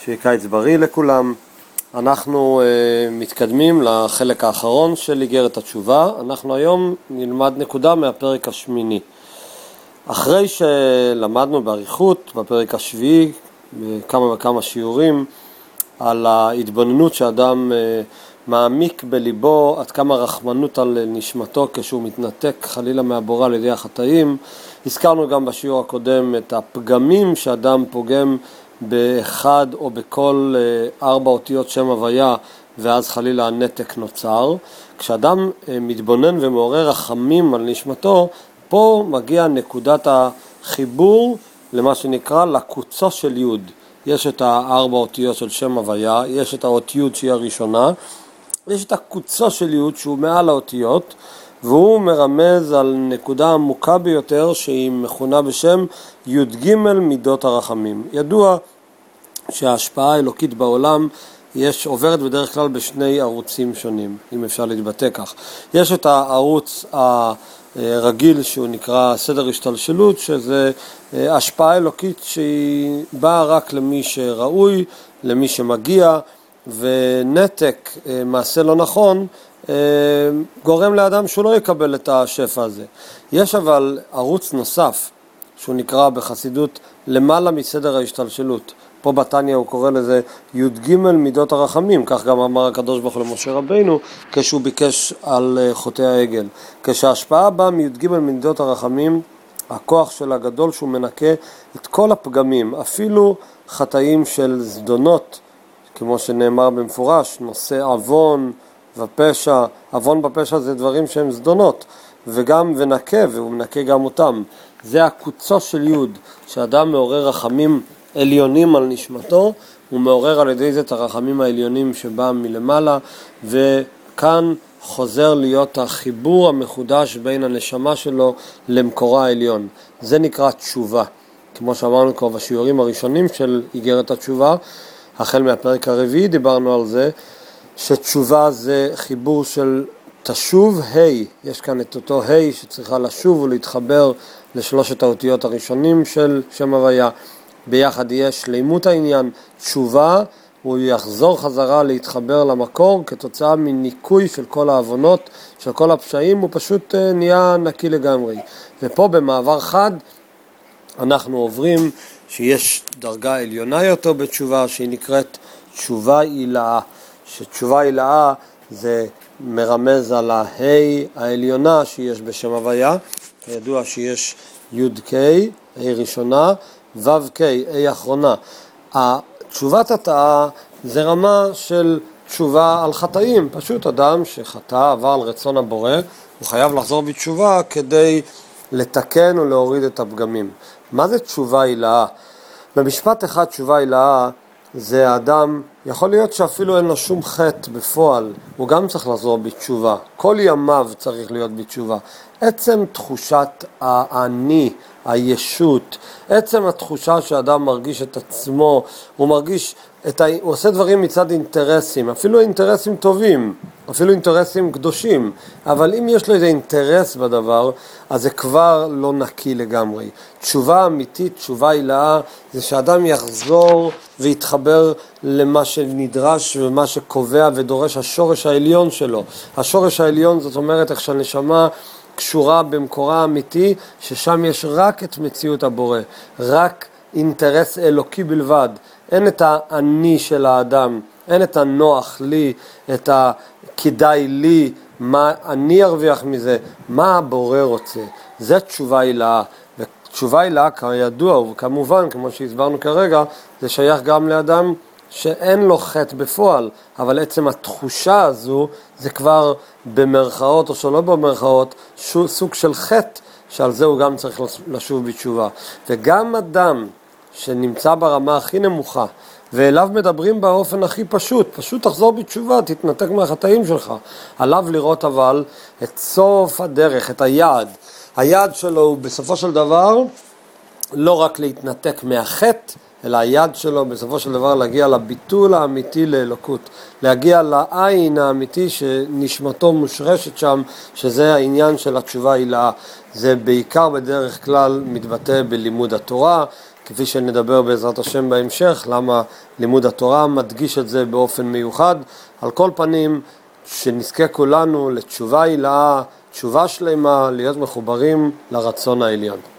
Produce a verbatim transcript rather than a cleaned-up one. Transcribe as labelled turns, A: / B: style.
A: שיהיה קיץ בריא לכולם. אנחנו uh, מתקדמים לחלק האחרון של איגרת התשובה. אנחנו היום נלמד נקודה מהפרק השמיני. אחרי שלמדנו באריכות בפרק השביעי בכמה וכמה שיעורים על ההתבוננות שאדם uh, מעמיק בליבו עד כמה רחמנות על נשמתו כשהוא מתנתק חלילה מהבורא על ידי החטאים, הזכרנו גם בשיעור הקודם את הפגמים שאדם פוגם באחד או בכל ארבע אותיות שם הוויה ואז חלילה הנתק נוצר. כשאדם מתבונן ומעורר רחמים על נשמתו, פה מגיע נקודת החיבור למה שנקרא לקוצו של יוד. יש את הארבע אותיות של שם הוויה, יש את האות יוד שהיא הראשונה, יש את הקוצו של יוד שהוא מעל האותיות, והוא מרמז על נקודה עמוקה ביותר שהיא מכונה בשם יוד ג' מידות הרחמים. ידוע שההשפעה האלוקית בעולם יש עוברת בדרך כלל בשני ערוצים שונים, אם אפשר להתבטא כך. יש את הערוץ הרגיל שהוא נקרא סדר השתלשלות, שזה השפעה אלוקית שהיא באה רק למי שראוי, למי שמגיע, ונתק מעשה לא נכון גורם לאדם שהוא לא יקבל את השפע הזה. יש אבל ערוץ נוסף שהוא נקרא בחסידות למעלה מסדר ההשתלשלות. פה בתניא הוא קורא לזה יוד ג' מידות הרחמים, כך גם אמר הקדוש ברוך הוא למשה רבינו כשהוא ביקש על חוטאי העגל. כשההשפעה באה מיוד ג' מידות הרחמים, הכוח של הגדול שהוא מנקה את כל הפגמים, אפילו חטאים של זדונות, כמו שנאמר במפורש, נושא עוון ופשע. עוון בפשע זה דברים שהם זדונות, וגם ונקה, והוא מנקה גם אותם. זה הקוצו של יוד, שאדם מעורר רחמים עליונים על נשמתו, הוא מעורר על ידי זה את הרחמים העליונים שבא מלמעלה, וכאן חוזר להיות החיבור המחודש בין הנשמה שלו למקורה העליון. זה נקרא תשובה. כמו שאמרנו כבר בשיעורים הראשונים של איגרת התשובה, החל מהפרק הרביעי דיברנו על זה, שתשובה זה חיבור של תשוב ה'. יש כאן את אותו ה' שצריכה לשוב ולהתחבר לשלושת האותיות הראשונים של שם הוויה. ביחד יש שלימות העניין. תשובה, הוא יחזור חזרה להתחבר למקור כתוצאה מניקוי של כל העוונות, של כל הפשעים, הוא פשוט נהיה נקי לגמרי. ופה במעבר חד אנחנו עוברים שיש דרגה עליונה יותר בתשובה שהיא נקראת תשובה עילאה. שתשובה עילאה זה מרמז על ההי העליונה שיש בשם הוויה. ידוע שיש יוד קי, ה' ראשונה, וו קי, ה' אחרונה. התשובת התאה זה רמה של תשובה על חטאים. פשוט אדם שחטא עבר על רצון הבורא, הוא חייב לחזור בתשובה כדי לתקן ולהוריד את הפגמים. מה זה תשובה עילאה? במשפט אחד תשובה עילאה זה האדם, יכול להיות שאפילו אין לו שום חטא בפועל, הוא גם צריך לחזור בתשובה. כל ימיו צריך להיות בתשובה. עצם תחושת האני, הישות, עצם התחושה שאדם מרגיש את עצמו, הוא מרגיש, את ה... הוא עושה דברים מצד אינטרסים, אפילו אינטרסים טובים, אפילו אינטרסים קדושים, אבל אם יש לו איזה אינטרס בדבר, אז זה כבר לא נקי לגמרי. תשובה אמיתית, תשובה עילאה, זה שאדם יחזור ויתחבר למה שנדרש ומה שקובע ודורש השורש העליון שלו. השורש העליון זאת אומרת איך שהנשמה קשורה במקורה האמיתי, ששם יש רק את מציאות הבורא, רק אינטרס אלוקי בלבד. אין את האני של האדם, אין את הנוח לי, את הכדאי לי, מה אני ארוויח מזה, מה הבורא רוצה. זה תשובה עילאה. ותשובה עילאה כידוע, וכמובן, כמו שהסברנו כרגע, זה שייך גם לאדם שאין לו חטא בפועל, אבל עצם התחושה הזו זה כבר במרכאות או שלא במרכאות סוג של חטא, שעל זה הוא גם צריך לשוב בתשובה. וגם אדם שנמצא ברמה הכי נמוכה ואליו מדברים באופן הכי פשוט, פשוט תחזור בתשובה, תתנתק מהחטאים שלך, עליו לראות אבל את סוף הדרך, את היעד. היעד שלו הוא בסופו של דבר לא רק להתנתק מהחטא, אלא היד שלו בסופו של דבר להגיע לביטול האמיתי לאלוקות, להגיע לעין האמיתי שנשמתו מושרשת שם, שזה העניין של התשובה העילאה. זה בעיקר בדרך כלל מתבטא בלימוד התורה, כפי שנדבר בעזרת השם בהמשך, למה לימוד התורה מדגיש את זה באופן מיוחד. על כל פנים, שנזכה כולנו לתשובה הילאה, תשובה שלמה, להיות מחוברים לרצון העליון.